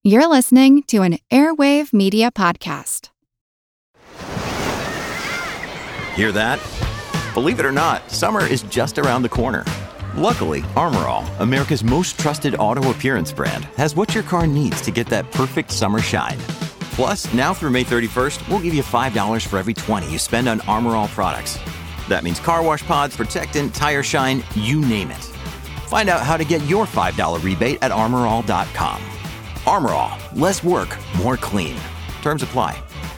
You're listening to an Airwave Media Podcast. Hear that? Believe it or not, summer is just around the corner. Luckily, Armor All, America's most trusted auto appearance brand, has what your car needs to get that perfect summer shine. Plus, now through May 31st, we'll give you $5 for every $20 you spend on Armor All products. That means car wash pods, protectant, tire shine, you name it. Find out how to get your $5 rebate at armorall.com. Armor All, less work, more clean. Terms apply.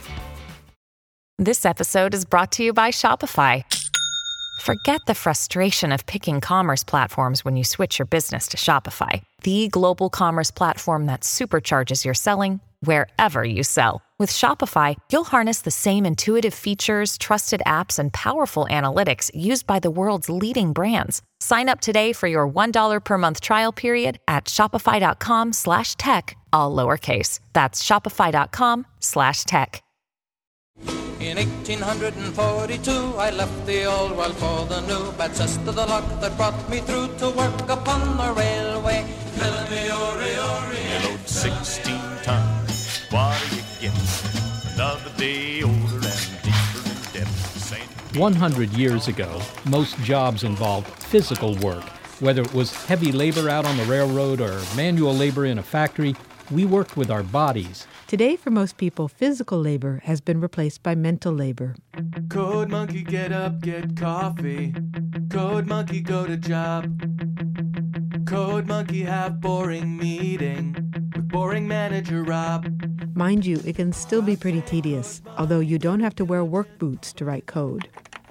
This episode is brought to you by Shopify. Forget the frustration of picking commerce platforms when you switch your business to Shopify, the global commerce platform that supercharges your selling wherever you sell. With Shopify, you'll harness the same intuitive features, trusted apps, and powerful analytics used by the world's leading brands. Sign up today for your $1 per month trial period at shopify.com/tech, all lowercase. That's shopify.com/tech. In 1842, I left the old world for the new. Bad cess to the luck that brought me through to work upon the railway. Filling me ore. You load 16 tons. What do you get? Another day older and deeper in debt. 100 years ago, most jobs involved physical work. Whether it was heavy labor out on the railroad or manual labor in a factory, we worked with our bodies. Today, for most people, physical labor has been replaced by mental labor. Code monkey, get up, get coffee. Code monkey, go to job. Code monkey, have boring meeting with boring manager Rob. Mind you, it can still be pretty tedious, although you don't have to wear work boots to write code.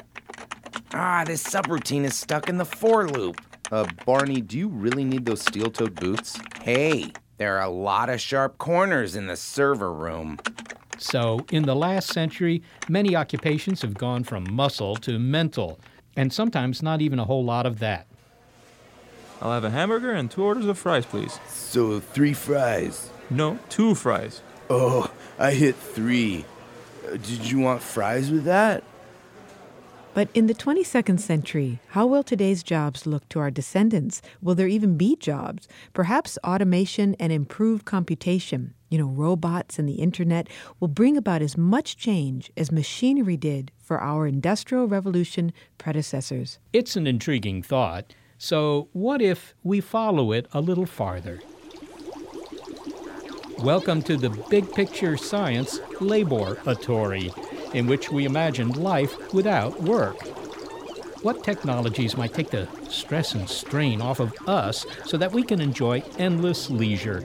This subroutine is stuck in the for loop. Barney, do you really need those steel-toed boots? Hey, there are a lot of sharp corners in the server room. So, in the last century, many occupations have gone from muscle to mental, and sometimes not even a whole lot of that. I'll have a hamburger and 2 orders of fries, please. So 3 fries? No, 2 fries. Oh, I hit 3. Did you want fries with that? But in the 22nd century, how will today's jobs look to our descendants? Will there even be jobs? Perhaps automation and improved computation, robots and the internet, will bring about as much change as machinery did for our Industrial Revolution predecessors. It's an intriguing thought. So what if we follow it a little farther? Welcome to the Big Picture Science Laboratory, in which we imagined life without work. What technologies might take the stress and strain off of us so that we can enjoy endless leisure?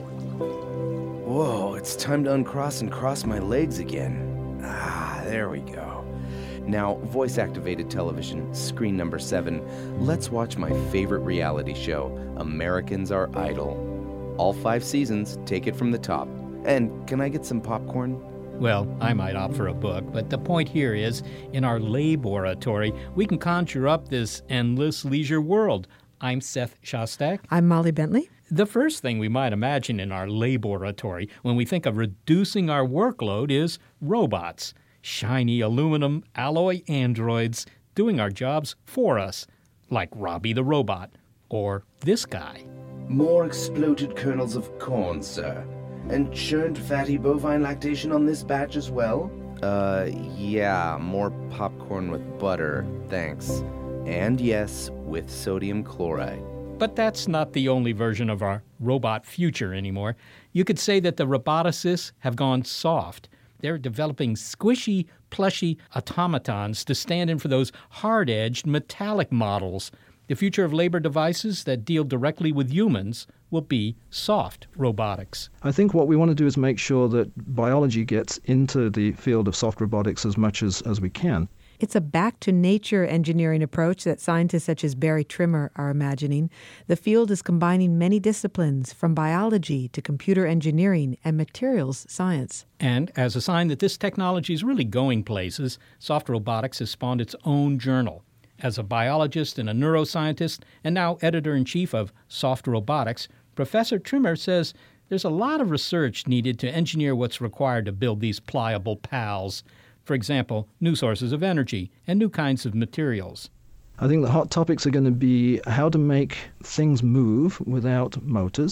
Whoa, it's time to uncross and cross my legs again. There we go. Now, voice-activated television, screen number 7. Let's watch my favorite reality show, Americans Are Idol. All 5 seasons, take it from the top. And can I get some popcorn? Well, I might opt for a book, but the point here is, in our laboratory, we can conjure up this endless leisure world. I'm Seth Shostak. I'm Molly Bentley. The first thing we might imagine in our laboratory when we think of reducing our workload is robots. Shiny aluminum alloy androids doing our jobs for us, like Robbie the Robot, or this guy. More exploded kernels of corn, sir. And churned fatty bovine lactation on this batch as well? Yeah, more popcorn with butter, thanks. And yes, with sodium chloride. But that's not the only version of our robot future anymore. You could say that the roboticists have gone soft. They're developing squishy, plushy automatons to stand in for those hard-edged, metallic models. The future of labor devices that deal directly with humans will be soft robotics. I think what we want to do is make sure that biology gets into the field of soft robotics as much as we can. It's a back-to-nature engineering approach that scientists such as Barry Trimmer are imagining. The field is combining many disciplines, from biology to computer engineering and materials science. And as a sign that this technology is really going places, soft robotics has spawned its own journal. As a biologist and a neuroscientist, and now editor-in-chief of Soft Robotics, Professor Trimmer says there's a lot of research needed to engineer what's required to build these pliable pals. For example, new sources of energy and new kinds of materials. I think the hot topics are going to be how to make things move without motors,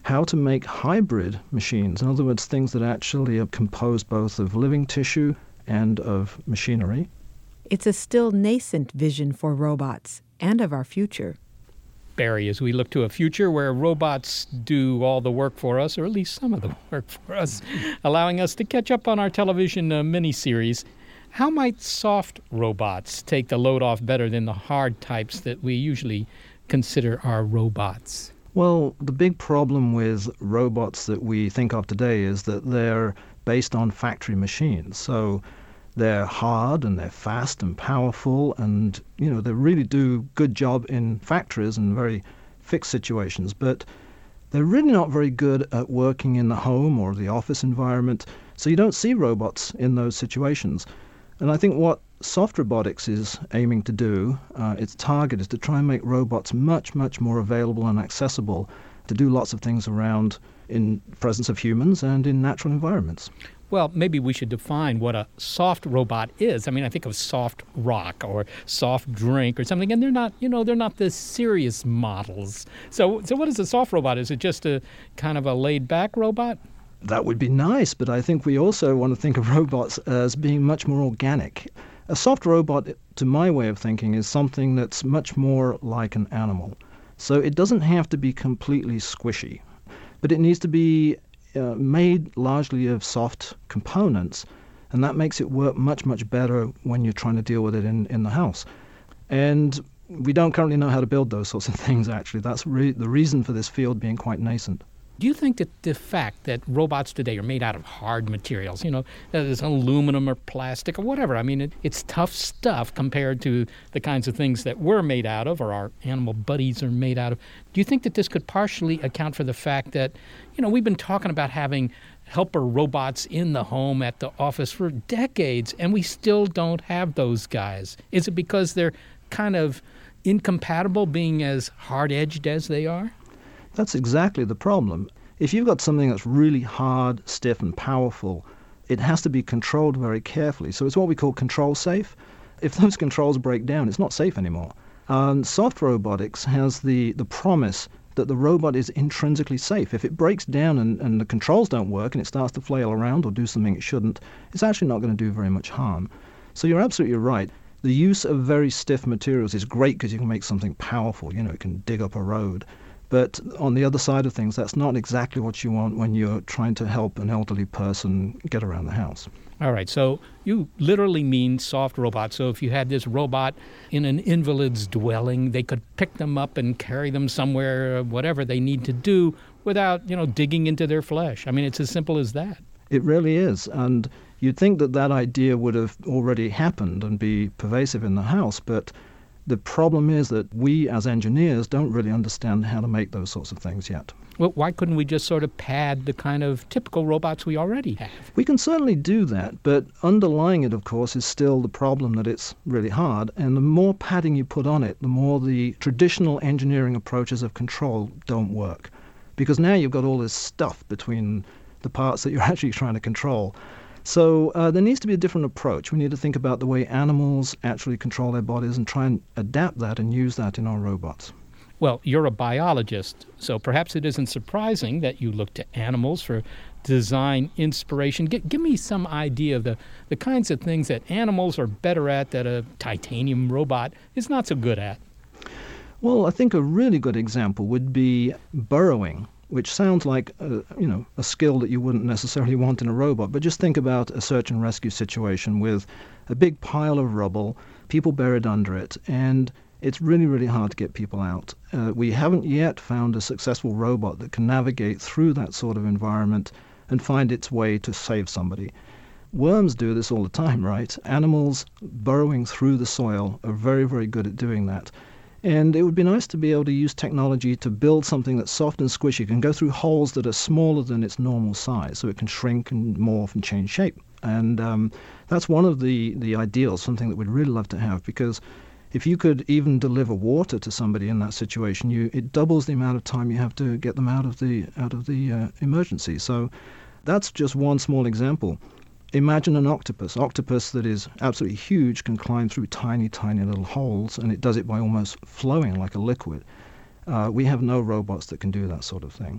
how to make hybrid machines. In other words, things that actually are composed both of living tissue and of machinery. It's a still nascent vision for robots and of our future. Barry, as we look to a future where robots do all the work for us, or at least some of the work for us, allowing us to catch up on our television miniseries, how might soft robots take the load off better than the hard types that we usually consider our robots? Well, the big problem with robots that we think of today is that they're based on factory machines. So they're hard and they're fast and powerful, and they really do good job in factories and very fixed situations, but they're really not very good at working in the home or the office environment, so you don't see robots in those situations. And I think what soft robotics is aiming to do, its target is to try and make robots much, much more available and accessible to do lots of things around in presence of humans and in natural environments. Well, maybe we should define what a soft robot is. I mean, I think of soft rock or soft drink or something, and they're not the serious models. So what is a soft robot? Is it just a kind of a laid-back robot? That would be nice, but I think we also want to think of robots as being much more organic. A soft robot, to my way of thinking, is something that's much more like an animal. So it doesn't have to be completely squishy, but it needs to be made largely of soft components, and that makes it work much, much better when you're trying to deal with it in the house. And we don't currently know how to build those sorts of things, actually. That's the reason for this field being quite nascent. Do you think that the fact that robots today are made out of hard materials, there's aluminum or plastic or whatever, I mean, it's tough stuff compared to the kinds of things that we're made out of or our animal buddies are made out of. Do you think that this could partially account for the fact that, we've been talking about having helper robots in the home, at the office for decades, and we still don't have those guys? Is it because they're kind of incompatible being as hard-edged as they are? That's exactly the problem. If you've got something that's really hard, stiff, and powerful, it has to be controlled very carefully. So it's what we call control safe. If those controls break down, it's not safe anymore. Soft robotics has the promise that the robot is intrinsically safe. If it breaks down and the controls don't work and it starts to flail around or do something it shouldn't, it's actually not going to do very much harm. So you're absolutely right. The use of very stiff materials is great because you can make something powerful. It can dig up a road. But on the other side of things, that's not exactly what you want when you're trying to help an elderly person get around the house. All right, so you literally mean soft robots. So if you had this robot in an invalid's dwelling, they could pick them up and carry them somewhere, whatever they need to do, without, digging into their flesh. I mean, it's as simple as that. It really is. And you'd think that idea would have already happened and be pervasive in the house, but the problem is that we as engineers don't really understand how to make those sorts of things yet. Well, why couldn't we just sort of pad the kind of typical robots we already have? We can certainly do that, but underlying it, of course, is still the problem that it's really hard, and the more padding you put on it, the more the traditional engineering approaches of control don't work. Because now you've got all this stuff between the parts that you're actually trying to control. So there needs to be a different approach. We need to think about the way animals actually control their bodies and try and adapt that and use that in our robots. Well, you're a biologist, so perhaps it isn't surprising that you look to animals for design inspiration. Give me some idea of the kinds of things that animals are better at that a titanium robot is not so good at. Well, I think a really good example would be burrowing, which sounds like a skill that you wouldn't necessarily want in a robot. But just think about a search and rescue situation with a big pile of rubble, people buried under it, and it's really, really hard to get people out. We haven't yet found a successful robot that can navigate through that sort of environment and find its way to save somebody. Worms do this all the time, right? Animals burrowing through the soil are very, very good at doing that. And it would be nice to be able to use technology to build something that's soft and squishy, can go through holes that are smaller than its normal size, so it can shrink and morph and change shape. And that's one of the ideals, something that we'd really love to have, because if you could even deliver water to somebody in that situation, it doubles the amount of time you have to get them out of the emergency. So that's just one small example. Imagine an octopus. Octopus that is absolutely huge can climb through tiny, tiny little holes, and it does it by almost flowing like a liquid. We have no robots that can do that sort of thing.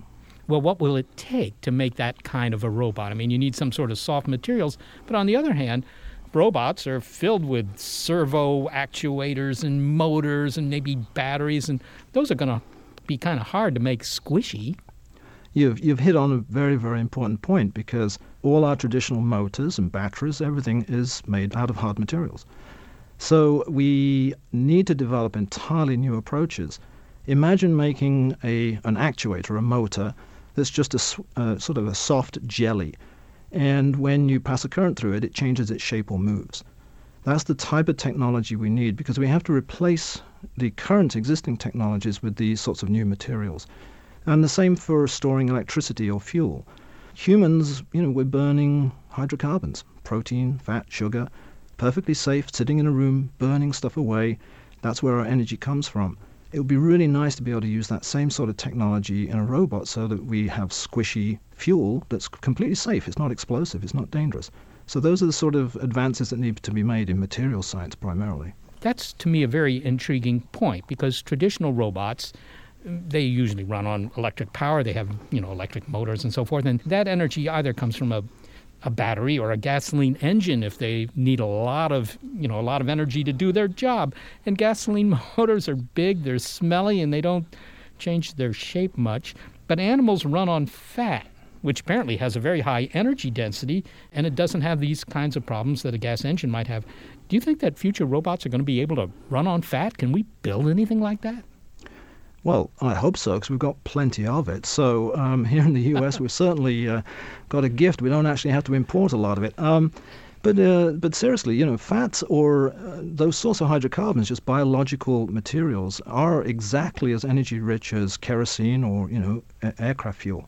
Well, what will it take to make that kind of a robot? I mean, you need some sort of soft materials, but on the other hand, robots are filled with servo actuators and motors and maybe batteries, and those are going to be kind of hard to make squishy. You've hit on a very, very important point, because all our traditional motors and batteries, everything is made out of hard materials. So we need to develop entirely new approaches. Imagine making an actuator, a motor, that's just a sort of a soft jelly. And when you pass a current through it, it changes its shape or moves. That's the type of technology we need, because we have to replace the current existing technologies with these sorts of new materials. And the same for storing electricity or fuel. Humans, we're burning hydrocarbons, protein, fat, sugar, perfectly safe, sitting in a room, burning stuff away. That's where our energy comes from. It would be really nice to be able to use that same sort of technology in a robot so that we have squishy fuel that's completely safe. It's not explosive. It's not dangerous. So those are the sort of advances that need to be made in material science primarily. That's, to me, a very intriguing point, because traditional robots, they usually run on electric power. They have, electric motors and so forth. And that energy either comes from a battery or a gasoline engine if they need a lot of energy to do their job. And gasoline motors are big, they're smelly, and they don't change their shape much. But animals run on fat, which apparently has a very high energy density, and it doesn't have these kinds of problems that a gas engine might have. Do you think that future robots are going to be able to run on fat? Can we build anything like that? Well, I hope so, because we've got plenty of it. So here in the U.S., we've certainly got a gift. We don't actually have to import a lot of it. But seriously, fats or those sorts of hydrocarbons, just biological materials, are exactly as energy-rich as kerosene or, aircraft fuel.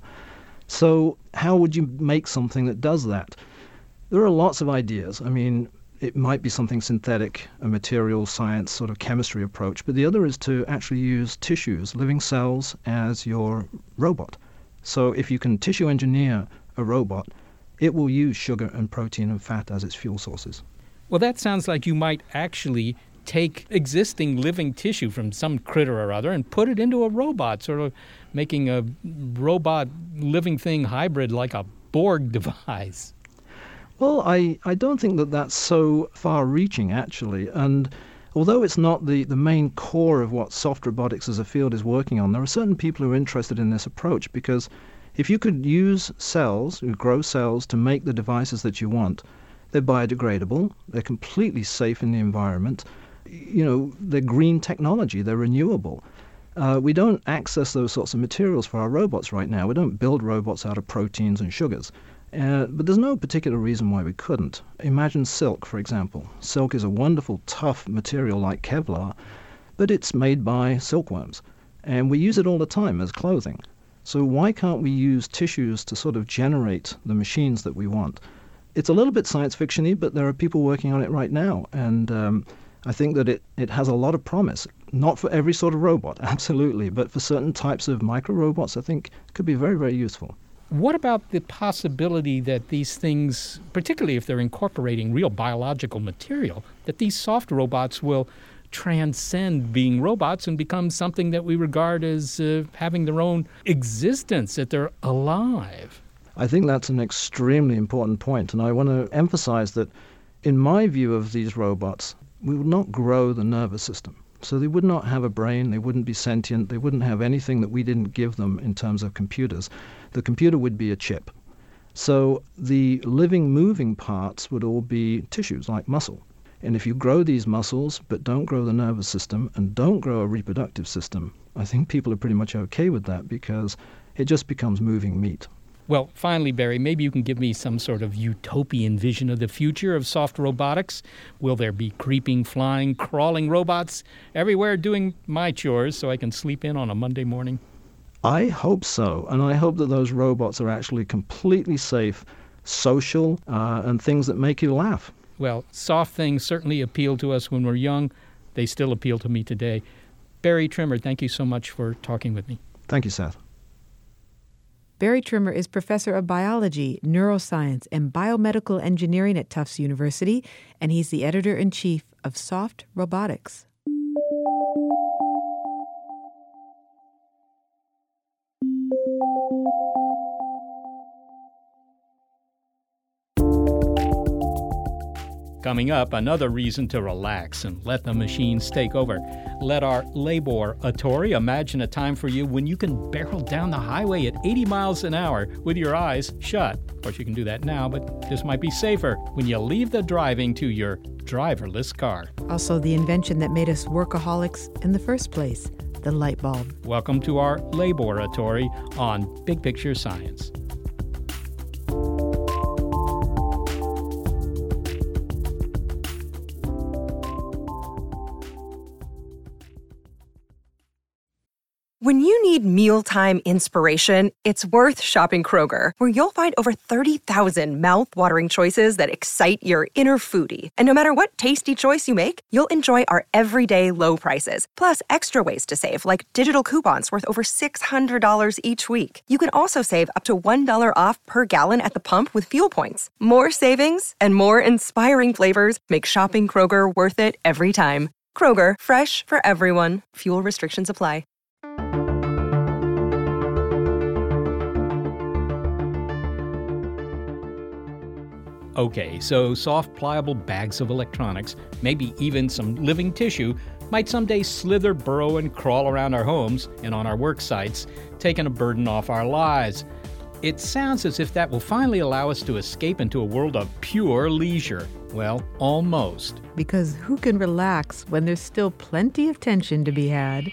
So how would you make something that does that? There are lots of ideas. I mean, it might be something synthetic, a material science sort of chemistry approach, but the other is to actually use tissues, living cells, as your robot. So if you can tissue engineer a robot, it will use sugar and protein and fat as its fuel sources. Well, that sounds like you might actually take existing living tissue from some critter or other and put it into a robot, sort of making a robot living thing hybrid like a Borg device. Well, I don't think that that's so far-reaching, actually. And although it's not the main core of what soft robotics as a field is working on, there are certain people who are interested in this approach, because if you could use cells, grow cells, to make the devices that you want, they're biodegradable, they're completely safe in the environment, they're green technology, they're renewable. We don't access those sorts of materials for our robots right now. We don't build robots out of proteins and sugars. But there's no particular reason why we couldn't. Imagine silk, for example. Silk is a wonderful, tough material like Kevlar, but it's made by silkworms. And we use it all the time as clothing. So why can't we use tissues to sort of generate the machines that we want? It's a little bit science fiction-y, but there are people working on it right now. And I think that it has a lot of promise. Not for every sort of robot, absolutely, but for certain types of micro-robots, I think it could be very, very useful. What about the possibility that these things, particularly if they're incorporating real biological material, that these soft robots will transcend being robots and become something that we regard as having their own existence, that they're alive? I think that's an extremely important point, and I want to emphasize that in my view of these robots, we would not grow the nervous system. So they would not have a brain, they wouldn't be sentient, they wouldn't have anything that we didn't give them in terms of computers. The computer would be a chip. So the living, moving parts would all be tissues like muscle. And if you grow these muscles but don't grow the nervous system and don't grow a reproductive system, I think people are pretty much okay with that, because it just becomes moving meat. Well, finally, Barry, maybe you can give me some sort of utopian vision of the future of soft robotics. Will there be creeping, flying, crawling robots everywhere doing my chores so I can sleep in on a Monday morning? I hope so, and I hope that those robots are actually completely safe, social, and things that make you laugh. Well, soft things certainly appeal to us when we're young. They still appeal to me today. Barry Trimmer, thank you so much for talking with me. Thank you, Seth. Barry Trimmer is professor of biology, neuroscience, and biomedical engineering at Tufts University, and he's the editor-in-chief of Soft Robotics. Coming up, another reason to relax and let the machines take over. Let our laboratory imagine a time for you when you can barrel down the highway at 80 miles an hour with your eyes shut. Of course, you can do that now, but this might be safer when you leave the driving to your driverless car. Also, the invention that made us workaholics in the first place, the light bulb. Welcome to our laboratory on Big Picture Science. When you need mealtime inspiration, it's worth shopping Kroger, where you'll find over 30,000 mouth-watering choices that excite your inner foodie. And no matter what tasty choice you make, you'll enjoy our everyday low prices, plus extra ways to save, like digital coupons worth over $600 each week. You can also save up to $1 off per gallon at the pump with fuel points. More savings and more inspiring flavors make shopping Kroger worth it every time. Kroger, fresh for everyone. Fuel restrictions apply. Okay, so soft, pliable bags of electronics, maybe even some living tissue, might someday slither, burrow, and crawl around our homes and on our work sites, taking a burden off our lives. It sounds as if that will finally allow us to escape into a world of pure leisure. Well, almost. Because who can relax when there's still plenty of tension to be had?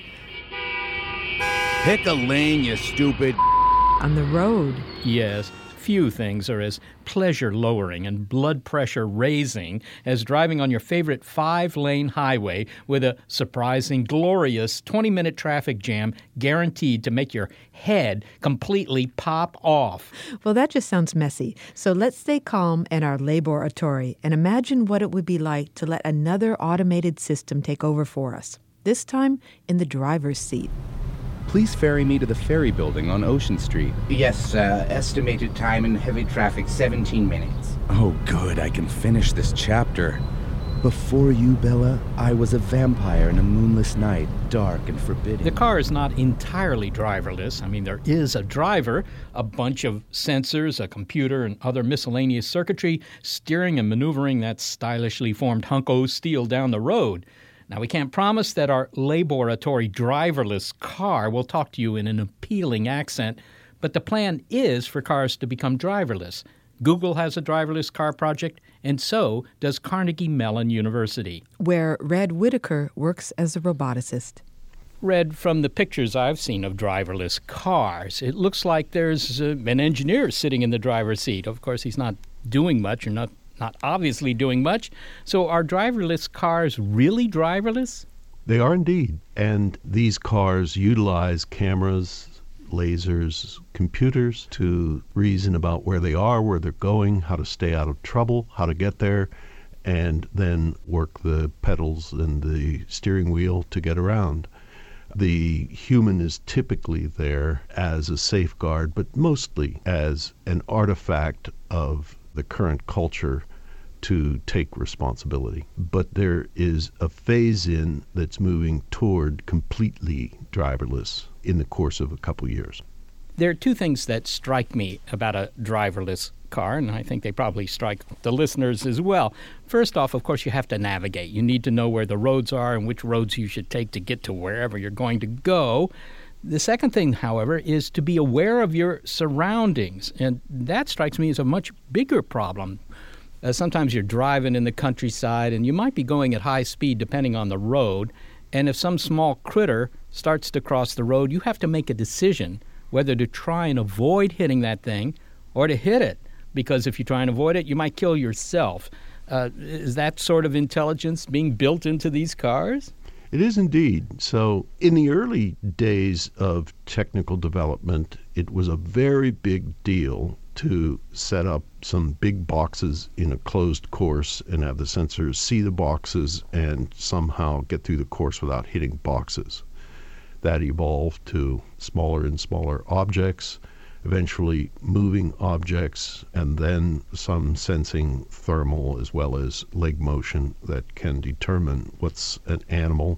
Pick a lane, you stupid. On the road. Yes. Few things are as pleasure-lowering and blood pressure-raising as driving on your favorite 5-lane highway with a surprising, glorious 20-minute traffic jam guaranteed to make your head completely pop off. Well, that just sounds messy. So let's stay calm in our laboratory and imagine what it would be like to let another automated system take over for us, this time in the driver's seat. Please ferry me to the ferry building on Ocean Street. Yes, sir. Estimated time in heavy traffic, 17 minutes. Oh, good. I can finish this chapter. Before you, Bella, I was a vampire in a moonless night, dark and forbidding. The car is not entirely driverless. I mean, there is a driver, a bunch of sensors, a computer, and other miscellaneous circuitry steering and maneuvering that stylishly formed hunk of steel down the road. Now, we can't promise that our laboratory driverless car will talk to you in an appealing accent, but the plan is for cars to become driverless. Google has a driverless car project, and so does Carnegie Mellon University, where Red Whitaker works as a roboticist. Red, from the pictures I've seen of driverless cars, it looks like there's an engineer sitting in the driver's seat. Of course, he's not doing much or not obviously doing much. So are driverless cars really driverless? They are indeed. And these cars utilize cameras, lasers, computers to reason about where they are, where they're going, how to stay out of trouble, how to get there, and then work the pedals and the steering wheel to get around. The human is typically there as a safeguard, but mostly as an artifact of the current culture to take responsibility. But there is a phase-in that's moving toward completely driverless in the course of a couple years. There are two things that strike me about a driverless car, and I think they probably strike the listeners as well. First off, of course, you have to navigate. You need to know where the roads are and which roads you should take to get to wherever you're going to go. The second thing, however, is to be aware of your surroundings, and that strikes me as a much bigger problem. Sometimes you're driving in the countryside, and you might be going at high speed depending on the road, and if some small critter starts to cross the road, you have to make a decision whether to try and avoid hitting that thing or to hit it, because if you try and avoid it, you might kill yourself. Is that sort of intelligence being built into these cars? It is indeed. So in the early days of technical development, it was a very big deal to set up some big boxes in a closed course and have the sensors see the boxes and somehow get through the course without hitting boxes. That evolved to smaller and smaller objects, eventually moving objects, and then some sensing thermal as well as leg motion that can determine what's an animal.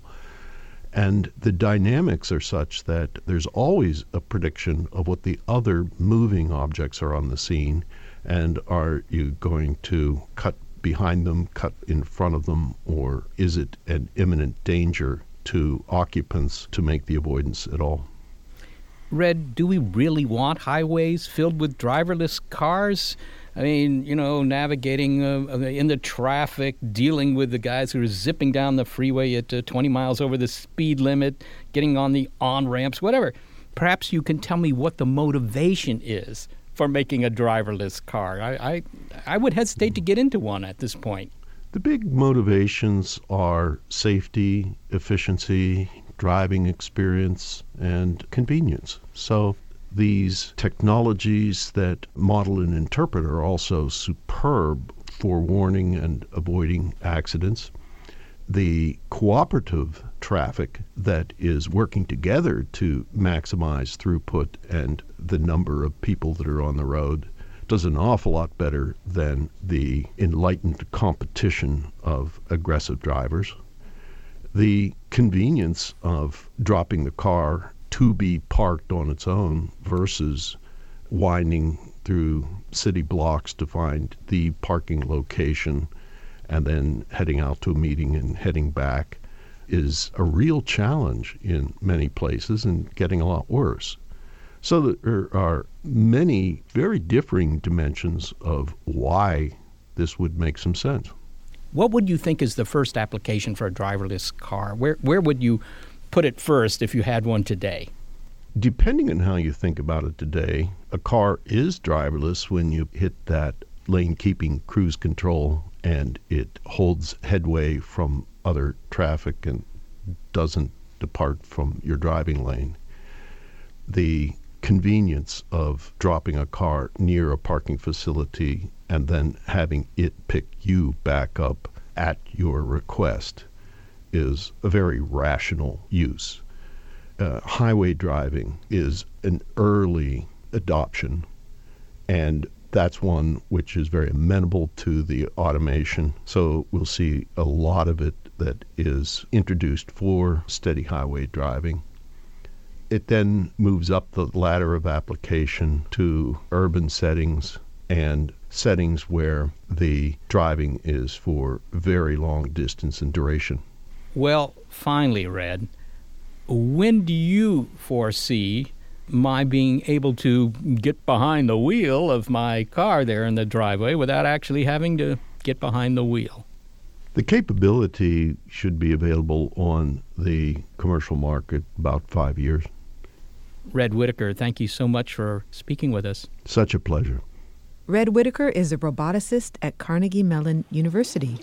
And the dynamics are such that there's always a prediction of what the other moving objects are on the scene, and are you going to cut behind them, cut in front of them, or is it an imminent danger to occupants to make the avoidance at all? Red, do we really want highways filled with driverless cars? I mean, navigating in the traffic, dealing with the guys who are zipping down the freeway at 20 miles over the speed limit, getting on the on-ramps, whatever. Perhaps you can tell me what the motivation is for making a driverless car. I would hesitate to get into one at this point. The big motivations are safety, efficiency, driving experience, and convenience. So these technologies that model and interpret are also superb for warning and avoiding accidents. The cooperative traffic that is working together to maximize throughput and the number of people that are on the road does an awful lot better than the enlightened competition of aggressive drivers. The convenience of dropping the car to be parked on its own versus winding through city blocks to find the parking location and then heading out to a meeting and heading back is a real challenge in many places and getting a lot worse. So there are many very differing dimensions of why this would make some sense. What would you think is the first application for a driverless car? Where would you put it first if you had one today? Depending on how you think about it today, a car is driverless when you hit that lane-keeping cruise control and it holds headway from other traffic and doesn't depart from your driving lane. The convenience of dropping a car near a parking facility and then having it pick you back up at your request is a very rational use. Highway driving is an early adoption, and that's one which is very amenable to the automation. So we'll see a lot of it that is introduced for steady highway driving. It then moves up the ladder of application to urban settings and settings where the driving is for very long distance and duration. Well, finally, Red, when do you foresee my being able to get behind the wheel of my car there in the driveway without actually having to get behind the wheel? The capability should be available on the commercial market about 5 years. Red Whittaker, thank you so much for speaking with us. Such a pleasure. Red Whittaker is a roboticist at Carnegie Mellon University.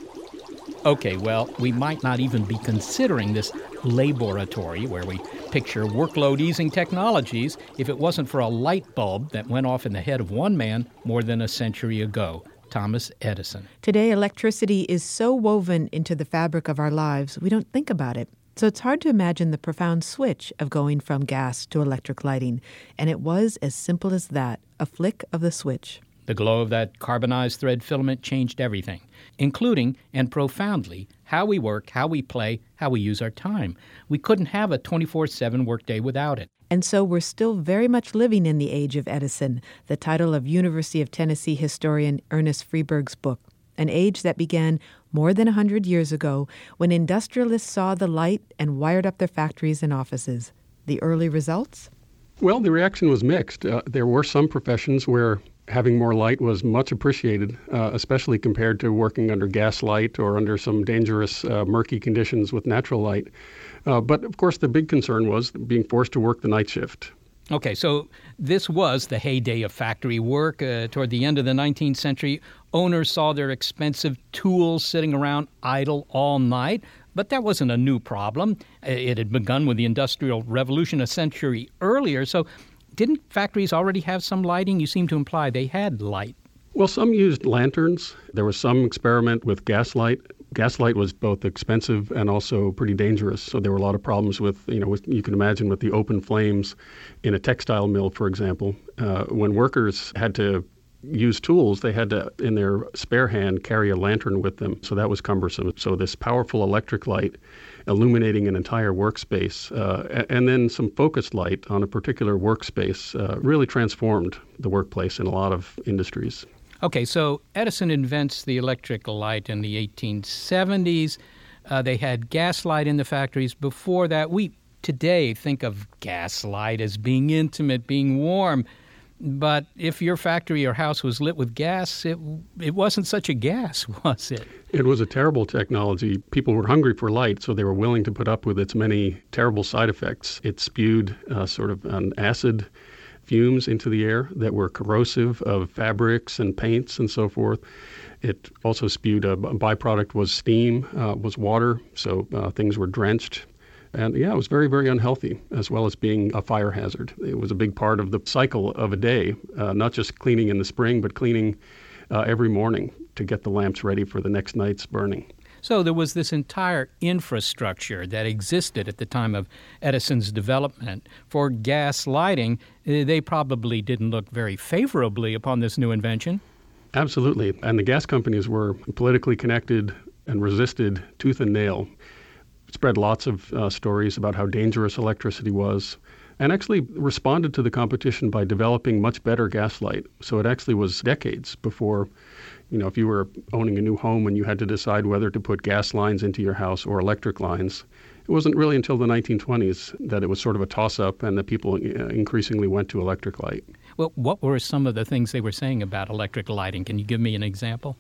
Okay, well, we might not even be considering this laboratory where we picture workload-easing technologies if it wasn't for a light bulb that went off in the head of one man more than a century ago, Thomas Edison. Today, electricity is so woven into the fabric of our lives, we don't think about it. So it's hard to imagine the profound switch of going from gas to electric lighting. And it was as simple as that, a flick of the switch. The glow of that carbonized thread filament changed everything, including, and profoundly, how we work, how we play, how we use our time. We couldn't have a 24/7 workday without it. And so we're still very much living in the age of Edison, the title of University of Tennessee historian Ernest Freeberg's book, an age that began more than 100 years ago when industrialists saw the light and wired up their factories and offices. The early results? Well, the reaction was mixed. There were some professions where having more light was much appreciated, especially compared to working under gas light or under some dangerous, murky conditions with natural light. But, of course, the big concern was being forced to work the night shift. Okay, so this was the heyday of factory work. Toward the end of the 19th century, owners saw their expensive tools sitting around idle all night. But that wasn't a new problem. It had begun with the Industrial Revolution a century earlier. So didn't factories already have some lighting? You seem to imply they had light. Well, some used lanterns. There was some experiment with gaslight. Gaslight was both expensive and also pretty dangerous. So there were a lot of problems with, you can imagine with the open flames in a textile mill, for example. When workers had to use tools, they had to, in their spare hand, carry a lantern with them. So that was cumbersome. So this powerful electric light illuminating an entire workspace and then some focused light on a particular workspace really transformed the workplace in a lot of industries. Okay, so Edison invents the electric light in the 1870s. They had gas light in the factories. Before that, we today think of gas light as being intimate, being warm. But if your factory or house was lit with gas, it wasn't such a gas, was it? It was a terrible technology. People were hungry for light, so they were willing to put up with its many terrible side effects. It spewed sort of an acid fumes into the air that were corrosive of fabrics and paints and so forth. It also spewed a byproduct was steam, was water, so things were drenched. And yeah, it was very, very unhealthy, as well as being a fire hazard. It was a big part of the cycle of a day, not just cleaning in the spring, but cleaning every morning to get the lamps ready for the next night's burning. So there was this entire infrastructure that existed at the time of Edison's development for gas lighting. They probably didn't look very favorably upon this new invention. Absolutely. And the gas companies were politically connected and resisted tooth and nail. Spread lots of stories about how dangerous electricity was, and actually responded to the competition by developing much better gas light. So it actually was decades before, if you were owning a new home and you had to decide whether to put gas lines into your house or electric lines, it wasn't really until the 1920s that it was sort of a toss-up and that people increasingly went to electric light. Well, what were some of the things they were saying about electric lighting? Can you give me an example?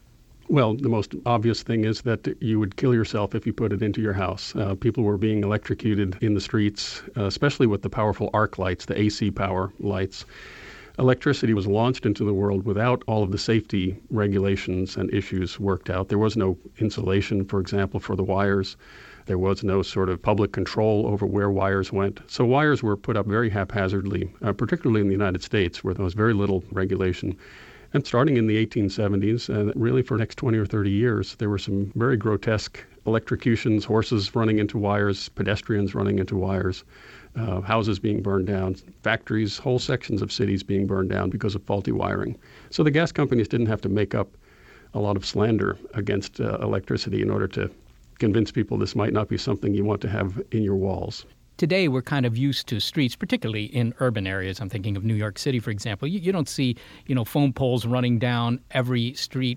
Well, the most obvious thing is that you would kill yourself if you put it into your house. People were being electrocuted in the streets, especially with the powerful arc lights, the AC power lights. Electricity was launched into the world without all of the safety regulations and issues worked out. There was no insulation, for example, for the wires. There was no sort of public control over where wires went. So wires were put up very haphazardly, particularly in the United States, where there was very little regulation. And starting in the 1870s, and really for the next 20 or 30 years, there were some very grotesque electrocutions, horses running into wires, pedestrians running into wires, houses being burned down, factories, whole sections of cities being burned down because of faulty wiring. So the gas companies didn't have to make up a lot of slander against electricity in order to convince people this might not be something you want to have in your walls. Today, we're kind of used to streets, particularly in urban areas. I'm thinking of New York City, for example. You don't see, phone poles running down every street,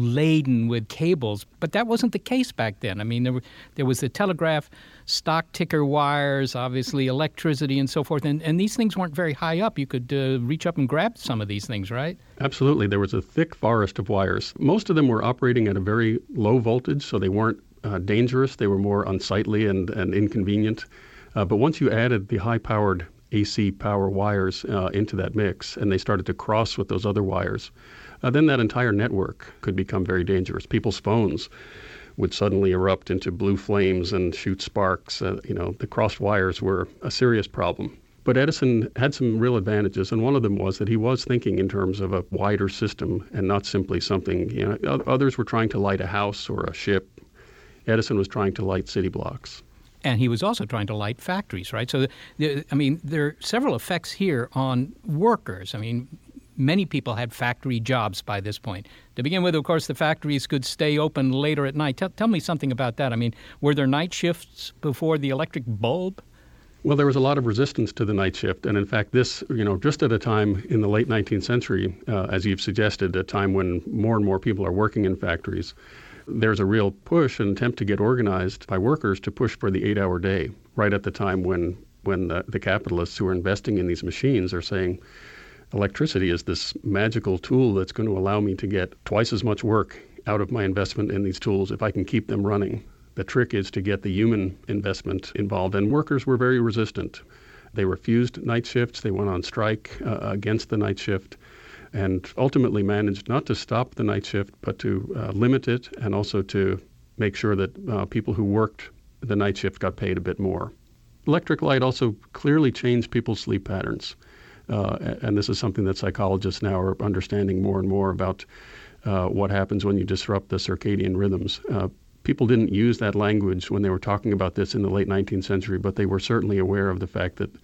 laden with cables. But that wasn't the case back then. I mean, there was the telegraph, stock ticker wires, obviously electricity and so forth. And these things weren't very high up. You could reach up and grab some of these things, right? Absolutely. There was a thick forest of wires. Most of them were operating at a very low voltage, so they weren't dangerous. They were more unsightly and inconvenient. But once you added the high-powered AC power wires into that mix and they started to cross with those other wires, then that entire network could become very dangerous. People's phones would suddenly erupt into blue flames and shoot sparks. The crossed wires were a serious problem. But Edison had some real advantages, and one of them was that he was thinking in terms of a wider system and not simply something, others were trying to light a house or a ship. Edison was trying to light city blocks. And he was also trying to light factories, right? So, there are several effects here on workers. I mean, many people had factory jobs by this point. To begin with, of course, the factories could stay open later at night. Tell me something about that. I mean, were there night shifts before the electric bulb? Well, there was a lot of resistance to the night shift. And in fact, this, just at a time in the late 19th century, as you've suggested, a time when more and more people are working in factories, there's a real push and attempt to get organized by workers to push for the 8-hour day, right at the time when the capitalists who are investing in these machines are saying electricity is this magical tool that's going to allow me to get twice as much work out of my investment in these tools if I can keep them running. The trick is to get the human investment involved, and workers were very resistant. They refused night shifts. They went on strike against the night shift, and ultimately managed not to stop the night shift, but to limit it, and also to make sure that people who worked the night shift got paid a bit more. Electric light also clearly changed people's sleep patterns, and this is something that psychologists now are understanding more and more about what happens when you disrupt the circadian rhythms. People didn't use that language when they were talking about this in the late 19th century, but they were certainly aware of the fact that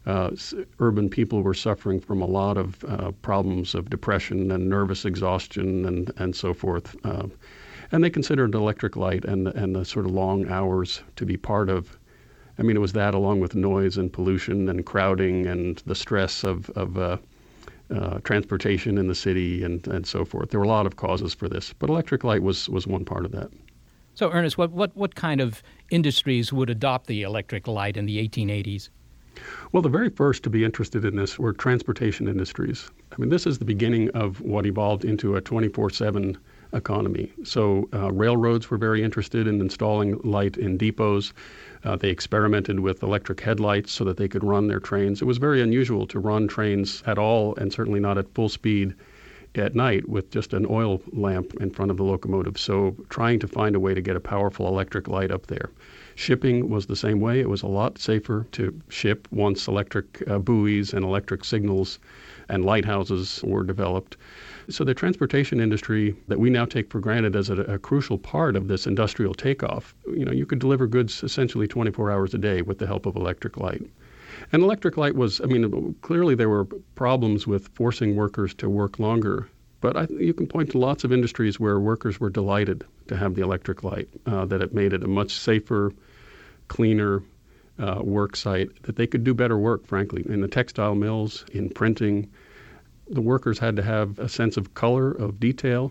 urban people were suffering from a lot of problems of depression and nervous exhaustion and so forth. And they considered electric light and the sort of long hours to be part of. I mean, it was that along with noise and pollution and crowding and the stress of transportation in the city and so forth. There were a lot of causes for this, but electric light was one part of that. So, Ernest, what kind of industries would adopt the electric light in the 1880s? Well, the very first to be interested in this were transportation industries. I mean, this is the beginning of what evolved into a 24/7 economy. So railroads were very interested in installing light in depots. They experimented with electric headlights so that they could run their trains. It was very unusual to run trains at all, and certainly not at full speed at night with just an oil lamp in front of the locomotive. So trying to find a way to get a powerful electric light up there. Shipping was the same way. It was a lot safer to ship once electric buoys and electric signals and lighthouses were developed. So the transportation industry that we now take for granted as a crucial part of this industrial takeoff, you could deliver goods essentially 24 hours a day with the help of electric light. And electric light was, clearly there were problems with forcing workers to work longer. But you can point to lots of industries where workers were delighted to have the electric light, that it made it a much safer, cleaner work site, that they could do better work, frankly. In the textile mills, in printing, the workers had to have a sense of color, of detail.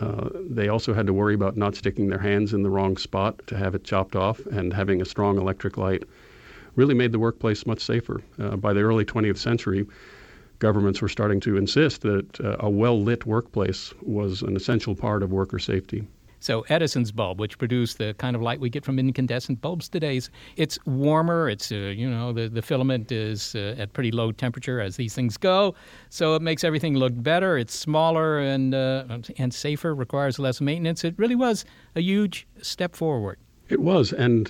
They also had to worry about not sticking their hands in the wrong spot to have it chopped off, and having a strong electric light really made the workplace much safer. By the early 20th century, governments were starting to insist that a well-lit workplace was an essential part of worker safety. So Edison's bulb, which produced the kind of light we get from incandescent bulbs today, it's warmer. It's the filament is at pretty low temperature as these things go, so it makes everything look better. It's smaller and safer, requires less maintenance. It really was a huge step forward. It was, and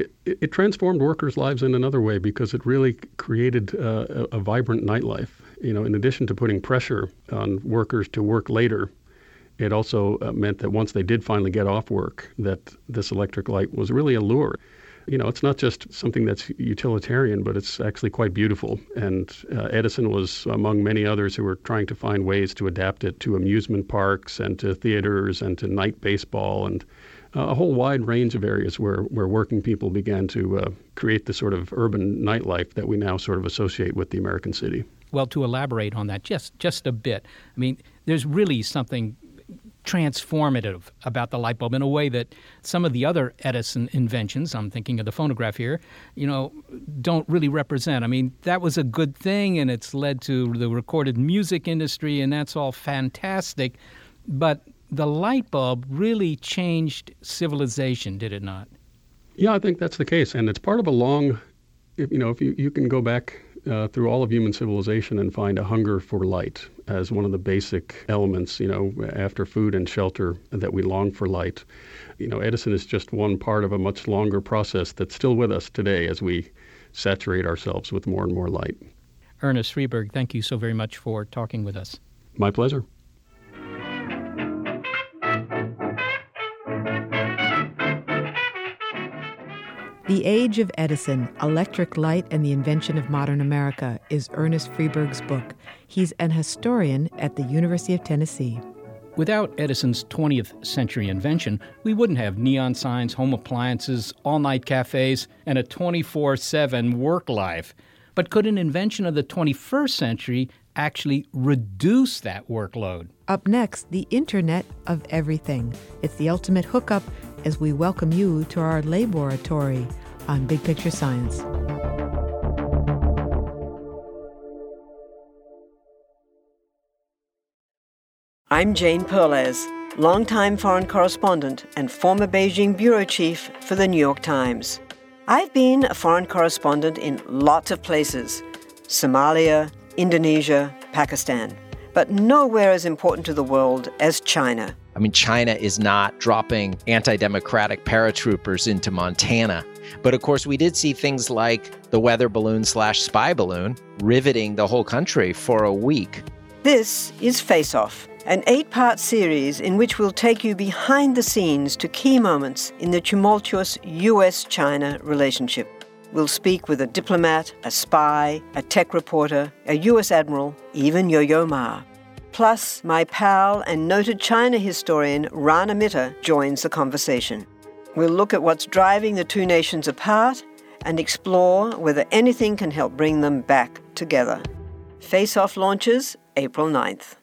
it transformed workers' lives in another way because it really created a vibrant nightlife. In addition to putting pressure on workers to work later, it also meant that once they did finally get off work, that this electric light was really a lure. It's not just something that's utilitarian, but it's actually quite beautiful. And Edison was among many others who were trying to find ways to adapt it to amusement parks and to theaters and to night baseball and a whole wide range of areas where working people began to create the sort of urban nightlife that we now sort of associate with the American city. Well, to elaborate on that just a bit, there's really something transformative about the light bulb in a way that some of the other Edison inventions, I'm thinking of the phonograph here, don't really represent. That was a good thing, and it's led to the recorded music industry, and that's all fantastic. But the light bulb really changed civilization, did it not? Yeah, I think that's the case. And it's part of a long, if you can go back through all of human civilization and find a hunger for light as one of the basic elements, after food and shelter, that we long for light. Edison is just one part of a much longer process that's still with us today as we saturate ourselves with more and more light. Ernest Freberg, thank you so very much for talking with us. My pleasure. The Age of Edison, Electric Light and the Invention of Modern America is Ernest Freberg's book. He's an historian at the University of Tennessee. Without Edison's 20th century invention, we wouldn't have neon signs, home appliances, all-night cafes, and a 24/7 work life. But could an invention of the 21st century actually reduce that workload? Up next, the Internet of Everything. It's the ultimate hookup as we welcome you to our laboratory on Big Picture Science. I'm Jane Perlez, longtime foreign correspondent and former Beijing bureau chief for the New York Times. I've been a foreign correspondent in lots of places: Somalia, Indonesia, Pakistan, but nowhere as important to the world as China. China is not dropping anti-democratic paratroopers into Montana. But of course, we did see things like the weather balloon/spy balloon riveting the whole country for a week. This is Face Off, an 8-part series in which we'll take you behind the scenes to key moments in the tumultuous U.S.-China relationship. We'll speak with a diplomat, a spy, a tech reporter, a U.S. admiral, even Yo-Yo Ma. Plus, my pal and noted China historian Rana Mitter joins the conversation. We'll look at what's driving the two nations apart and explore whether anything can help bring them back together. Face Off launches April 9th.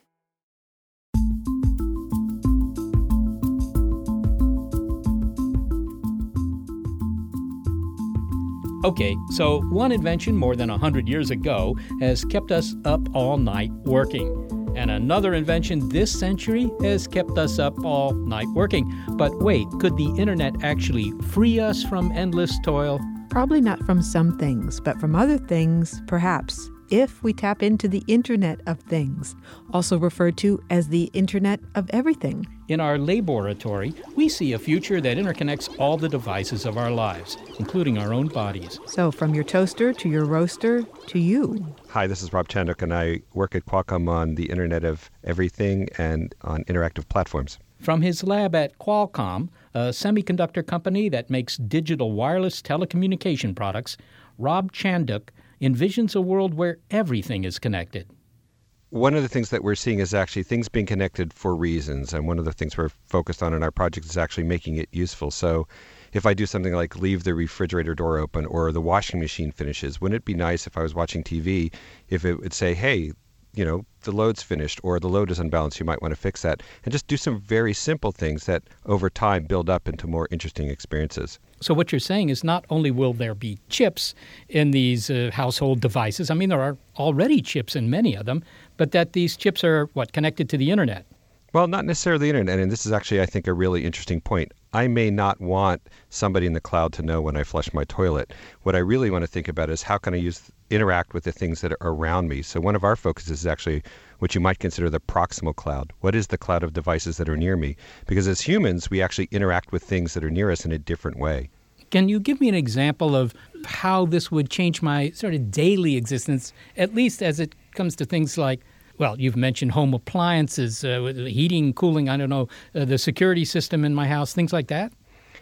Okay, so one invention more than 100 years ago has kept us up all night working. And another invention this century has kept us up all night working. But wait, could the internet actually free us from endless toil? Probably not from some things, but from other things, perhaps, if we tap into the Internet of Things, also referred to as the Internet of Everything. In our laboratory, we see a future that interconnects all the devices of our lives, including our own bodies. So from your toaster to your roaster to you. Hi, this is Rob Chandok, and I work at Qualcomm on the Internet of Everything and on interactive platforms. From his lab at Qualcomm, a semiconductor company that makes digital wireless telecommunication products, Rob Chandok envisions a world where everything is connected. One of the things that we're seeing is actually things being connected for reasons, and one of the things we're focused on in our project is actually making it useful. So if I do something like leave the refrigerator door open or the washing machine finishes, wouldn't it be nice if I was watching TV if it would say, hey, you know, the load's finished or the load is unbalanced, you might want to fix that, and just do some very simple things that over time build up into more interesting experiences. So what you're saying is not only will there be chips in these household devices, I mean, there are already chips in many of them, but that these chips are, connected to the internet? Well, not necessarily the internet, and this is actually, I think, a really interesting point. I may not want somebody in the cloud to know when I flush my toilet. What I really want to think about is how can I interact with the things that are around me. So one of our focuses is actually what you might consider the proximal cloud. What is the cloud of devices that are near me? Because as humans, we actually interact with things that are near us in a different way. Can you give me an example of how this would change my sort of daily existence, at least as it comes to things like, well, you've mentioned home appliances, heating, cooling, I don't know, the security system in my house, things like that?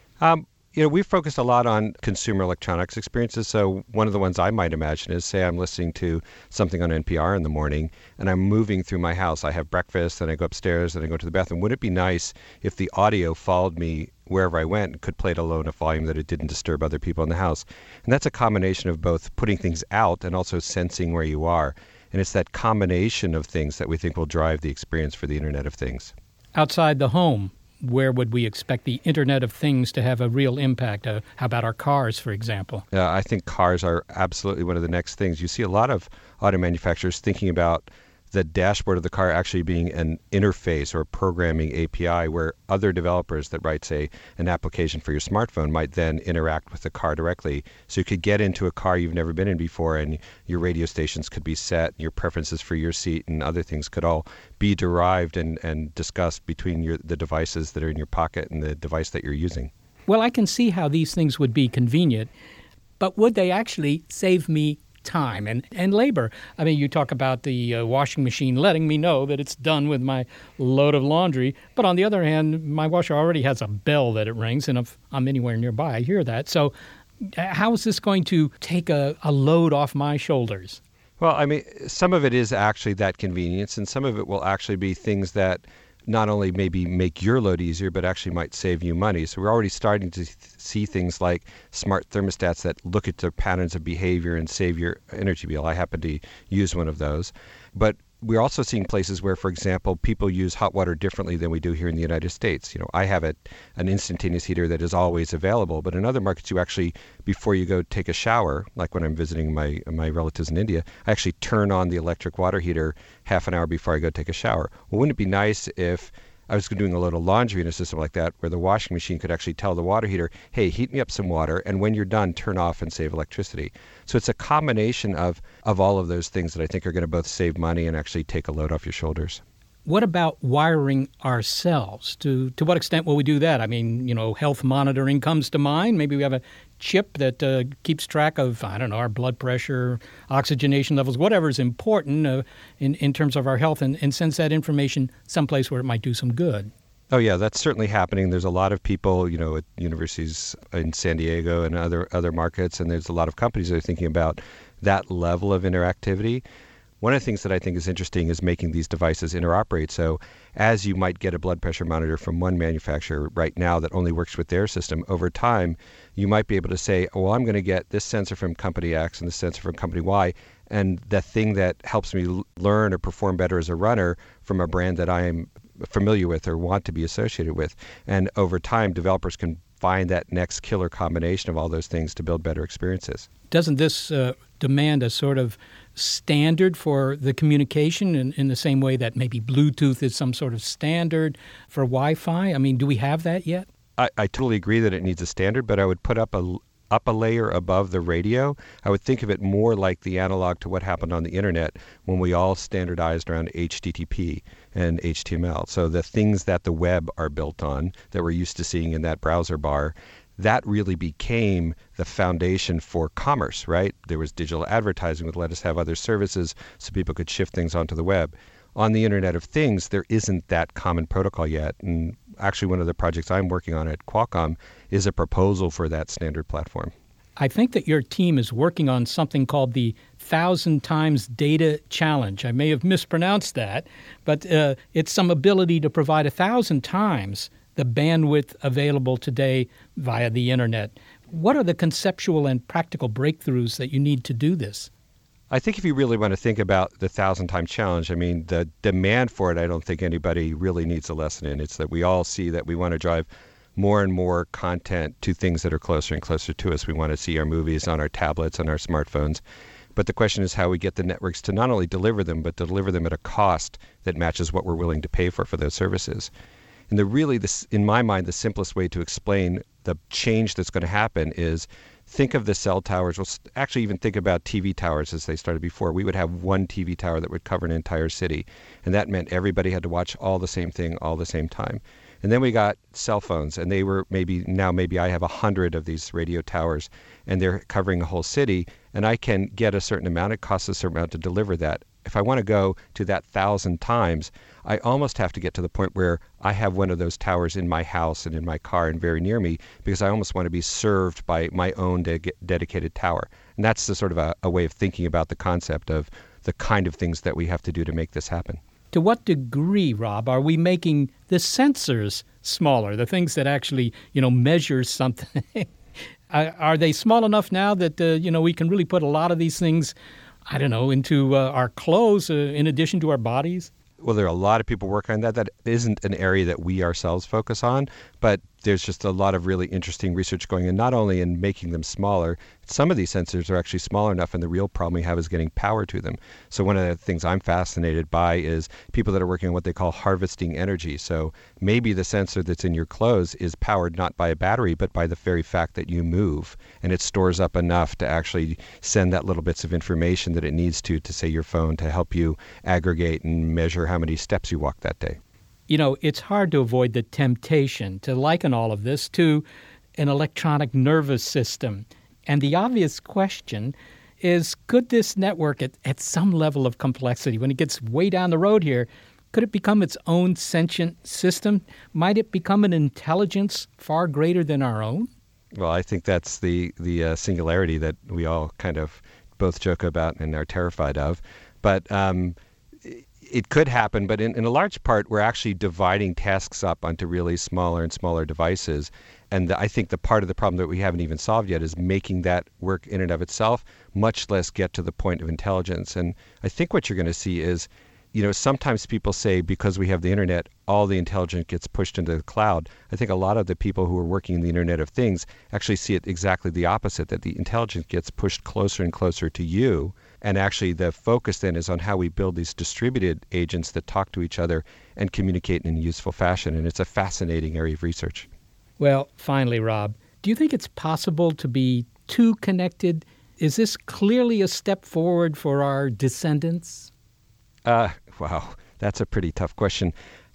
We've focused a lot on consumer electronics experiences. So one of the ones I might imagine is, say I'm listening to something on NPR in the morning and I'm moving through my house. I have breakfast and I go upstairs and I go to the bathroom. Wouldn't it be nice if the audio followed me wherever I went and could play it at a low enough volume that it didn't disturb other people in the house? And that's a combination of both putting things out and also sensing where you are. And it's that combination of things that we think will drive the experience for the Internet of Things. Outside the home, where would we expect the Internet of Things to have a real impact? How about our cars, for example? I think cars are absolutely one of the next things. You see a lot of auto manufacturers thinking about the dashboard of the car actually being an interface or a programming API where other developers that write, say, an application for your smartphone might then interact with the car directly. So you could get into a car you've never been in before and your radio stations could be set, your preferences for your seat and other things could all be derived and discussed between the devices that are in your pocket and the device that you're using. Well, I can see how these things would be convenient, but would they actually save me time and labor? I mean, you talk about the washing machine letting me know that it's done with my load of laundry, but on the other hand, my washer already has a bell that it rings, and if I'm anywhere nearby, I hear that. So how is this going to take a load off my shoulders? Well, I mean, some of it is actually that convenience, and some of it will actually be things that not only maybe make your load easier, but actually might save you money. So we're already starting to see things like smart thermostats that look at the patterns of behavior and save your energy bill. I happen to use one of those. But we're also seeing places where, for example, people use hot water differently than we do here in the United States. You know, I have an instantaneous heater that is always available, but in other markets, you actually, before you go take a shower, like when I'm visiting my relatives in India, I actually turn on the electric water heater half an hour before I go take a shower. Well, wouldn't it be nice if I was doing a load of laundry in a system like that where the washing machine could actually tell the water heater, hey, heat me up some water, and when you're done, turn off and save electricity. So it's a combination of all of those things that I think are going to both save money and actually take a load off your shoulders. What about wiring ourselves? To what extent will we do that? I mean, health monitoring comes to mind. Maybe we have a chip that keeps track of, our blood pressure, oxygenation levels, whatever is important in terms of our health, and sends that information someplace where it might do some good. Oh, yeah, that's certainly happening. There's a lot of people, at universities in San Diego and other markets, and there's a lot of companies that are thinking about that level of interactivity. One of the things that I think is interesting is making these devices interoperate. So as you might get a blood pressure monitor from one manufacturer right now that only works with their system, over time, you might be able to say, oh, well, I'm going to get this sensor from company X and this sensor from company Y, and the thing that helps me learn or perform better as a runner from a brand that I am familiar with or want to be associated with. And over time, developers can find that next killer combination of all those things to build better experiences. Doesn't this demand a sort of standard for the communication in the same way that maybe Bluetooth is some sort of standard for Wi-Fi? I mean, do we have that yet? I totally agree that it needs a standard, but I would put up a layer above the radio. I would think of it more like the analog to what happened on the internet when we all standardized around HTTP and HTML. So the things that the web are built on that we're used to seeing in that browser bar, that really became the foundation for commerce, right? There was digital advertising that let us have other services so people could shift things onto the web. On the Internet of Things, there isn't that common protocol yet. And actually, one of the projects I'm working on at Qualcomm is a proposal for that standard platform. I think that your team is working on something called the 1,000 Times Data Challenge. I may have mispronounced that, but it's some ability to provide 1,000 times the bandwidth available today via the Internet. What are the conceptual and practical breakthroughs that you need to do this? I think if you really want to think about the 1,000-time challenge, I mean, the demand for it, I don't think anybody really needs a lesson in. It's that we all see that we want to drive more and more content to things that are closer and closer to us. We want to see our movies on our tablets, on our smartphones. But the question is how we get the networks to not only deliver them, but deliver them at a cost that matches what we're willing to pay for those services. And in my mind, the simplest way to explain the change that's going to happen is think of the cell towers. Well, actually even think about TV towers as they started before. We would have one TV tower that would cover an entire city. And that meant everybody had to watch all the same thing all the same time. And then we got cell phones, and they were maybe I have 100 of these radio towers, and they're covering a whole city, and I can get a certain amount. It costs a certain amount to deliver that. If I want to go to that 1,000 times, I almost have to get to the point where I have one of those towers in my house and in my car and very near me, because I almost want to be served by my own dedicated tower. And that's the sort of a way of thinking about the concept of the kind of things that we have to do to make this happen. To what degree, Rob, are we making the sensors smaller, the things that actually, measure something? Are they small enough now that, we can really put a lot of these things, into our clothes in addition to our bodies? Well, there are a lot of people working on that. That isn't an area that we ourselves focus on, but there's just a lot of really interesting research going on, not only in making them smaller. Some of these sensors are actually small enough, and the real problem we have is getting power to them. So one of the things I'm fascinated by is people that are working on what they call harvesting energy. So maybe the sensor that's in your clothes is powered not by a battery, but by the very fact that you move, and it stores up enough to actually send that little bits of information that it needs to say, your phone, to help you aggregate and measure how many steps you walk that day. It's hard to avoid the temptation to liken all of this to an electronic nervous system. And the obvious question is, could this network at some level of complexity, when it gets way down the road here, could it become its own sentient system? Might it become an intelligence far greater than our own? Well, I think that's the singularity that we all kind of both joke about and are terrified of. But it could happen, but in a large part, we're actually dividing tasks up onto really smaller and smaller devices. And I think the part of the problem that we haven't even solved yet is making that work in and of itself, much less get to the point of intelligence. And I think what you're going to see is, sometimes people say because we have the internet, all the intelligence gets pushed into the cloud. I think a lot of the people who are working in the Internet of Things actually see it exactly the opposite, that the intelligence gets pushed closer and closer to you. And actually the focus then is on how we build these distributed agents that talk to each other and communicate in a useful fashion. And it's a fascinating area of research. Well, finally, Rob, do you think it's possible to be too connected? Is this clearly a step forward for our descendants? Wow, that's a pretty tough question.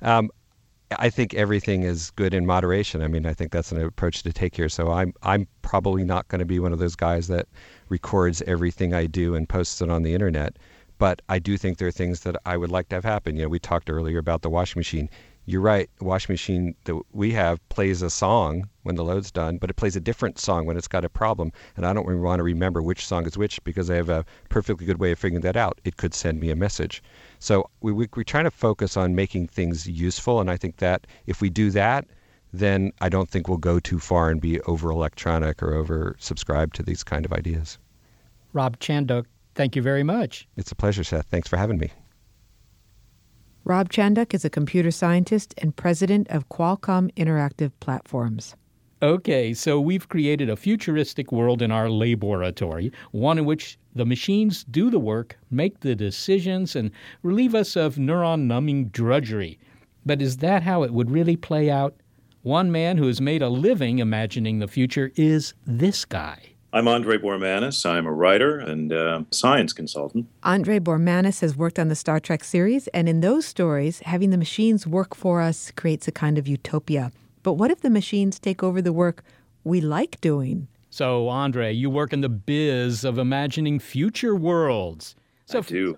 I think everything is good in moderation. I mean, I think that's an approach to take here. So I'm probably not going to be one of those guys that records everything I do and posts it on the internet. But I do think there are things that I would like to have happen. We talked earlier about the washing machine. you're right, the washing machine that we have plays a song when the load's done, but it plays a different song when it's got a problem. And I don't really want to remember which song is which because I have a perfectly good way of figuring that out. It could send me a message. So we're trying to focus on making things useful, and I think that if we do that, then I don't think we'll go too far and be over-electronic or over-subscribed to these kind of ideas. Rob Chandok, thank you very much. It's a pleasure, Seth. Thanks for having me. Rob Chandok is a computer scientist and president of Qualcomm Interactive Platforms. Okay, so we've created a futuristic world in our laboratory, one in which the machines do the work, make the decisions, and relieve us of neuron-numbing drudgery. But is that how it would really play out? One man who has made a living imagining the future is this guy. I'm Andre Bormanis. I'm a writer and science consultant. Andre Bormanis has worked on the Star Trek series, and in those stories, having the machines work for us creates a kind of utopia. But what if the machines take over the work we like doing? So, Andre, you work in the biz of imagining future worlds. I do.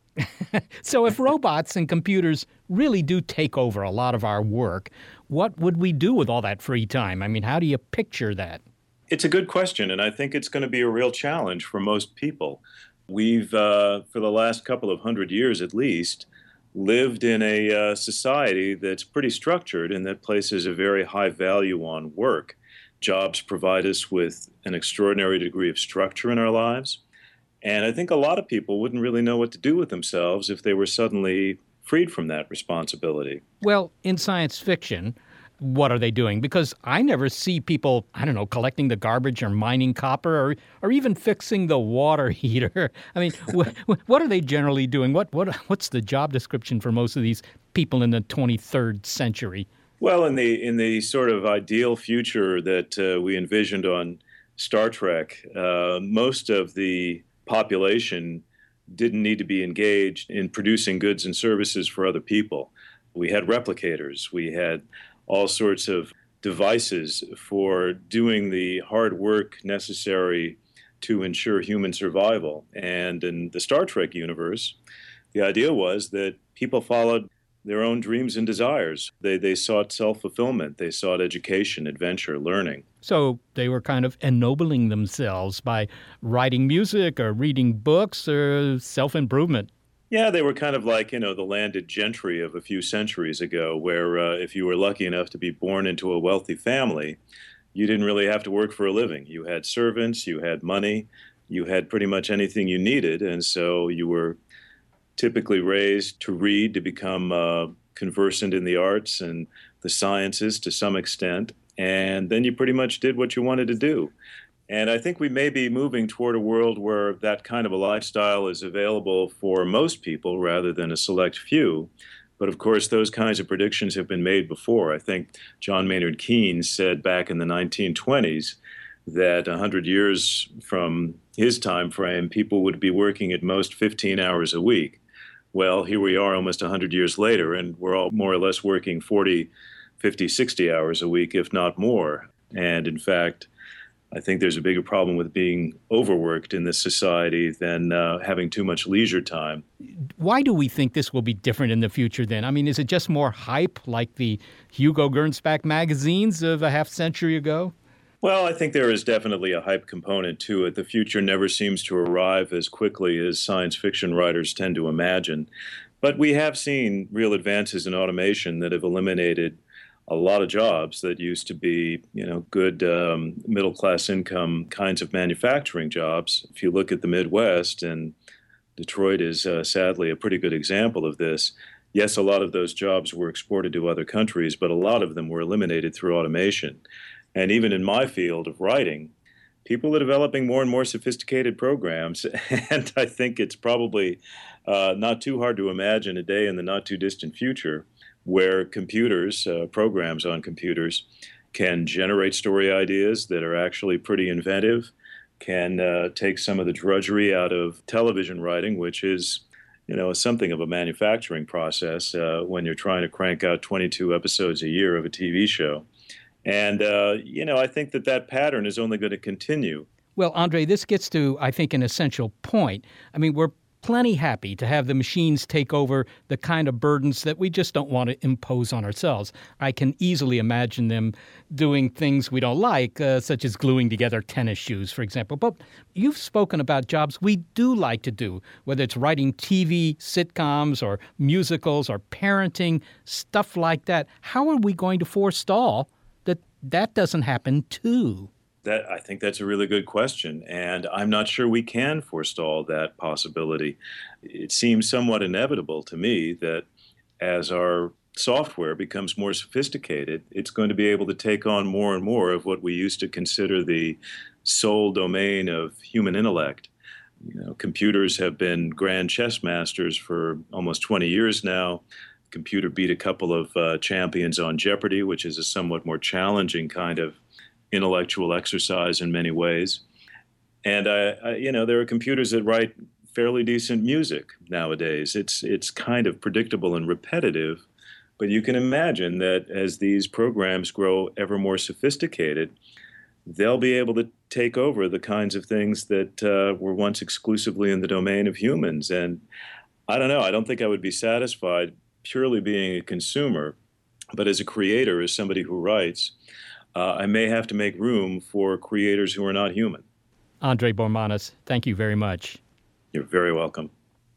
So if robots and computers really do take over a lot of our work, what would we do with all that free time? I mean, how do you picture that? It's a good question, and I think it's going to be a real challenge for most people. We've, for the last couple of 100 years at least, lived in a society that's pretty structured and that places a very high value on work. Jobs provide us with an extraordinary degree of structure in our lives. And I think a lot of people wouldn't really know what to do with themselves if they were suddenly freed from that responsibility. Well, in science fiction, what are they doing? Because I never see people, collecting the garbage or mining copper or even fixing the water heater. I mean, what are they generally doing? What's the job description for most of these people in the 23rd century? Well, in the sort of ideal future that we envisioned on Star Trek, most of the population didn't need to be engaged in producing goods and services for other people. We had replicators. We had all sorts of devices for doing the hard work necessary to ensure human survival. And in the Star Trek universe, the idea was that people followed their own dreams and desires. They sought self-fulfillment. They sought education, adventure, learning. So they were kind of ennobling themselves by writing music or reading books or self-improvement. Yeah, they were kind of like, the landed gentry of a few centuries ago, where if you were lucky enough to be born into a wealthy family, you didn't really have to work for a living. You had servants, you had money, you had pretty much anything you needed, and so you were typically raised to read, to become conversant in the arts and the sciences to some extent, and then you pretty much did what you wanted to do. And I think we may be moving toward a world where that kind of a lifestyle is available for most people rather than a select few. But of course, those kinds of predictions have been made before. I think John Maynard Keynes said back in the 1920s that 100 years from his time frame, people would be working at most 15 hours a week. Well, here we are almost 100 years later, and we're all more or less working 40, 50, 60 hours a week, if not more. And in fact, I think there's a bigger problem with being overworked in this society than having too much leisure time. Why do we think this will be different in the future then? I mean, is it just more hype like the Hugo Gernsback magazines of a half century ago? Well, I think there is definitely a hype component to it. The future never seems to arrive as quickly as science fiction writers tend to imagine. But we have seen real advances in automation that have eliminated a lot of jobs that used to be, good middle-class income kinds of manufacturing jobs. If you look at the Midwest, and Detroit is sadly a pretty good example of this, yes, a lot of those jobs were exported to other countries, but a lot of them were eliminated through automation. And even in my field of writing, people are developing more and more sophisticated programs, and I think it's probably not too hard to imagine a day in the not-too-distant future where computers, programs on computers, can generate story ideas that are actually pretty inventive, can take some of the drudgery out of television writing, which is, something of a manufacturing process when you're trying to crank out 22 episodes a year of a TV show. And, I think that pattern is only going to continue. Well, Andre, this gets to, I think, an essential point. I mean, we're plenty happy to have the machines take over the kind of burdens that we just don't want to impose on ourselves. I can easily imagine them doing things we don't like, such as gluing together tennis shoes, for example. But you've spoken about jobs we do like to do, whether it's writing TV sitcoms or musicals or parenting, stuff like that. How are we going to forestall that doesn't happen too? I think that's a really good question, and I'm not sure we can forestall that possibility. It seems somewhat inevitable to me that as our software becomes more sophisticated, it's going to be able to take on more and more of what we used to consider the sole domain of human intellect. Computers have been grand chess masters for almost 20 years now. Computer beat a couple of champions on Jeopardy, which is a somewhat more challenging kind of intellectual exercise in many ways. And there are computers that write fairly decent music nowadays. It's kind of predictable and repetitive, but you can imagine that as these programs grow ever more sophisticated, they'll be able to take over the kinds of things that were once exclusively in the domain of humans. And I don't know, I don't think I would be satisfied purely being a consumer, but as a creator, as somebody who writes, I may have to make room for creators who are not human. Andre Bormanis, thank you very much. You're very welcome.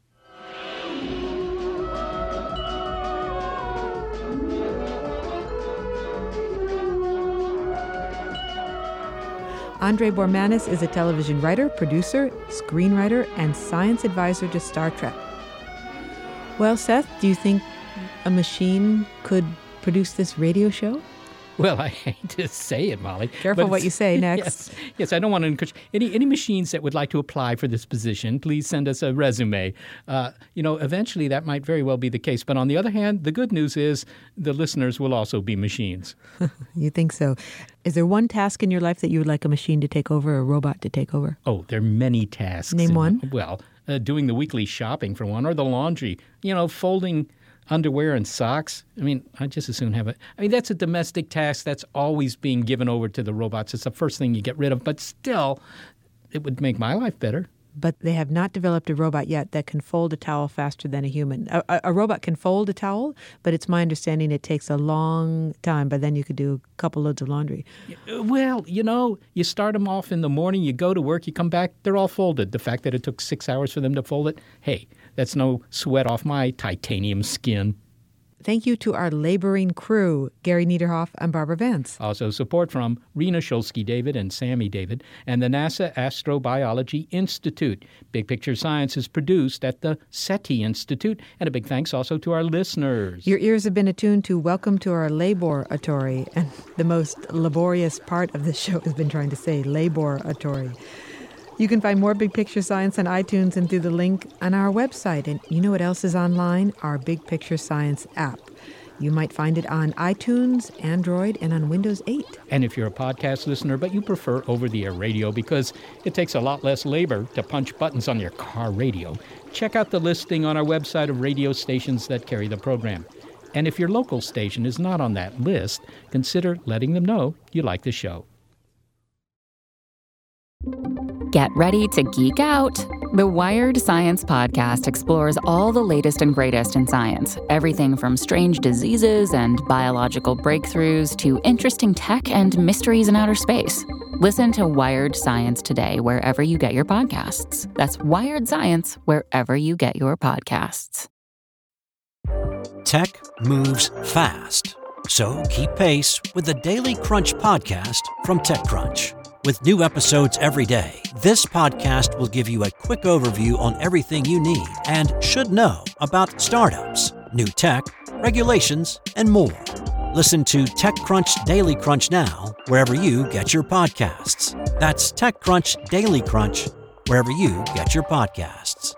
Andre Bormanis is a television writer, producer, screenwriter, and science advisor to Star Trek. Well, Seth, do you think a machine could produce this radio show? Well, I hate to say it, Molly. Careful what you say next. Yes, I don't want to encourage any machines that would like to apply for this position. Please send us a resume. Eventually that might very well be the case. But on the other hand, the good news is the listeners will also be machines. You think so? Is there one task in your life that you would like a machine to take over, or a robot to take over? Oh, there are many tasks. Name one. Well, doing the weekly shopping for one, or the laundry. Folding underwear and socks. I just as soon have it. That's a domestic task that's always being given over to the robots. It's the first thing you get rid of, but still, it would make my life better. But they have not developed a robot yet that can fold a towel faster than a human. A robot can fold a towel, but it's my understanding it takes a long time. But then you could do a couple loads of laundry. Well, you start them off in the morning, you go to work, you come back, they're all folded. The fact that it took 6 hours for them to fold it, hey, that's no sweat off my titanium skin. Thank you to our laboring crew, Gary Niederhoff and Barbara Vance. Also support from Rena Shulsky-David and Sammy David and the NASA Astrobiology Institute. Big Picture Science is produced at the SETI Institute. And a big thanks also to our listeners. Your ears have been attuned to Welcome to Our Laboratory. And the most laborious part of this show has been trying to say laboratory. You can find more Big Picture Science on iTunes and through the link on our website. And you know what else is online? Our Big Picture Science app. You might find it on iTunes, Android, and on Windows 8. And if you're a podcast listener, but you prefer over-the-air radio because it takes a lot less labor to punch buttons on your car radio, check out the listing on our website of radio stations that carry the program. And if your local station is not on that list, consider letting them know you like the show. Get ready to geek out. The Wired Science Podcast explores all the latest and greatest in science. Everything from strange diseases and biological breakthroughs to interesting tech and mysteries in outer space. Listen to Wired Science today wherever you get your podcasts. That's Wired Science wherever you get your podcasts. Tech moves fast, so keep pace with the Daily Crunch podcast from TechCrunch. With new episodes every day, this podcast will give you a quick overview on everything you need and should know about startups, new tech, regulations, and more. Listen to TechCrunch Daily Crunch now, wherever you get your podcasts. That's TechCrunch Daily Crunch, wherever you get your podcasts.